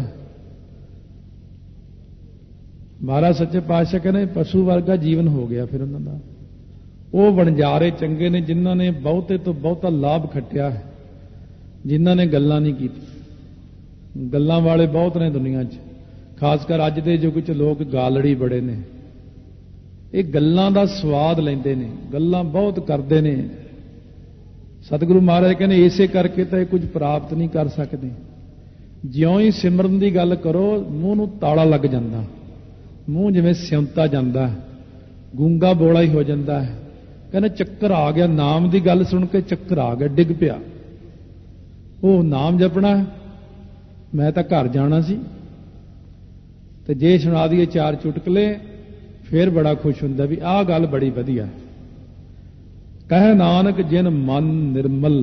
ਮਹਾਰਾਜ ਸੱਚੇ ਪਾਤਸ਼ਾਹ ਕਹਿੰਦੇ ਪਸ਼ੂ ਵਰਗਾ ਜੀਵਨ ਹੋ ਗਿਆ ਫਿਰ ਉਹਨਾਂ ਦਾ। ਉਹ ਵਣਜਾਰੇ ਚੰਗੇ ਨੇ ਜਿਨ੍ਹਾਂ ਨੇ ਬਹੁਤੇ ਤੋਂ ਬਹੁਤਾ ਲਾਭ ਖੱਟਿਆ ਹੈ, ਜਿਨ੍ਹਾਂ ਨੇ ਗੱਲਾਂ ਨਹੀਂ ਕੀਤੀਆਂ। ਗੱਲਾਂ ਵਾਲੇ ਬਹੁਤ ਨੇ ਦੁਨੀਆ 'ਚ, ਖਾਸ ਕਰ ਅੱਜ ਦੇ ਯੁੱਗ 'ਚ ਲੋਕ ਗਾਲੜੀ ਬੜੇ ਨੇ। ਇਹ ਗੱਲਾਂ ਦਾ ਸਵਾਦ ਲੈਂਦੇ ਨੇ, ਗੱਲਾਂ ਬਹੁਤ ਕਰਦੇ ਨੇ, ਸਤਿਗੁਰੂ ਮਹਾਰਾਜ ਕਹਿੰਦੇ ਇਸੇ ਕਰਕੇ ਤਾਂ ਇਹ ਕੁਝ ਪ੍ਰਾਪਤ ਨਹੀਂ ਕਰ ਸਕਦੇ। ਜਿਉਂ ਹੀ ਸਿਮਰਨ ਦੀ ਗੱਲ ਕਰੋ ਮੂੰਹ ਨੂੰ ਤਾਲਾ ਲੱਗ ਜਾਂਦਾ, ਮੂੰਹ ਜਿਵੇਂ ਸਿਉਂਤਾ ਜਾਂਦਾ, ਗੂੰਗਾ ਬੋਲਾ ਹੀ ਹੋ ਜਾਂਦਾ ਹੈ। ਕਹਿੰਦੇ ਚੱਕਰ ਆ ਗਿਆ, ਨਾਮ ਦੀ ਗੱਲ ਸੁਣ ਕੇ ਚੱਕਰ ਆ ਗਿਆ, ਡਿੱਗ ਪਿਆ। ਉਹ ਨਾਮ ਜਪਣਾ, ਮੈਂ ਤਾਂ ਘਰ ਜਾਣਾ ਸੀ, ਤੇ ਜੇ ਸੁਣਾ ਦਈਏ ਚਾਰ ਚੁਟਕਲੇ ਫਿਰ ਬੜਾ ਖੁਸ਼ ਹੁੰਦਾ ਵੀ ਆਹ ਗੱਲ ਬੜੀ ਵਧੀਆ। ਕਹਿ ਨਾਨਕ ਜਿਨ ਮਨ ਨਿਰਮਲ,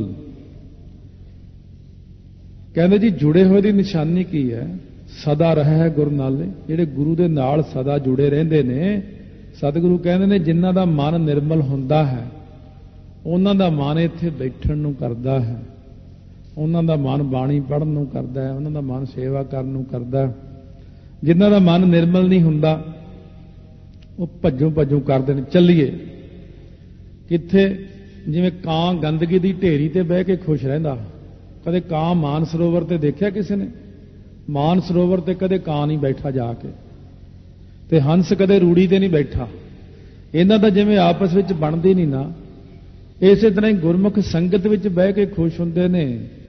ਕਹਿੰਦੇ ਜੀ ਜੁੜੇ ਹੋਏ ਦੀ ਨਿਸ਼ਾਨੀ ਕੀ ਹੈ? ਸਦਾ ਰਹਿ ਗੁਰੂ ਨਾਲੇ, ਜਿਹੜੇ ਗੁਰੂ ਦੇ ਨਾਲ ਸਦਾ ਜੁੜੇ ਰਹਿੰਦੇ ਨੇ। ਸਤਿਗੁਰੂ ਕਹਿੰਦੇ ਨੇ ਜਿਨ੍ਹਾਂ ਦਾ ਮਨ ਨਿਰਮਲ ਹੁੰਦਾ ਹੈ ਉਹਨਾਂ ਦਾ ਮਨ ਇੱਥੇ ਬੈਠਣ ਨੂੰ ਕਰਦਾ ਹੈ, ਉਹਨਾਂ ਦਾ ਮਨ ਬਾਣੀ ਪੜ੍ਹਨ ਨੂੰ ਕਰਦਾ ਹੈ, ਉਹਨਾਂ ਦਾ ਮਨ ਸੇਵਾ ਕਰਨ ਨੂੰ ਕਰਦਾ। ਜਿਨ੍ਹਾਂ ਦਾ ਮਨ ਨਿਰਮਲ ਨਹੀਂ ਹੁੰਦਾ ਉਹ ਭੱਜੋਂ ਭੱਜੋਂ ਕਰਦੇ ਨੇ। ਚੱਲੀਏ ਕਿੱਥੇ? ਜਿਵੇਂ ਕਾਂ ਗੰਦਗੀ ਦੀ ਢੇਰੀ ਤੇ ਬਹਿ ਕੇ ਖੁਸ਼ ਰਹਿੰਦਾ। ਕਦੇ ਕਾਂ ਮਾਨ ਸਰੋਵਰ ਤੇ ਦੇਖਿਆ ਕਿਸੇ ਨੇ? ਮਾਨ ਸਰੋਵਰ ਤੇ ਕਦੇ ਕਾਂ ਨਹੀਂ ਬੈਠਾ ਜਾ ਕੇ, ਤੇ ਹੰਸ ਕਦੇ ਰੂੜੀ ਤੇ ਨਹੀਂ ਬੈਠਾ। ਇਹਨਾਂ ਦਾ ਜਿਵੇਂ ਆਪਸ ਵਿੱਚ ਬਣਦੀ ਨਹੀਂ ਨਾ, ਇਸੇ ਤਰ੍ਹਾਂ ਹੀ ਗੁਰਮੁਖ ਸੰਗਤ ਵਿੱਚ ਬਹਿ ਕੇ ਖੁਸ਼ ਹੁੰਦੇ ਨੇ।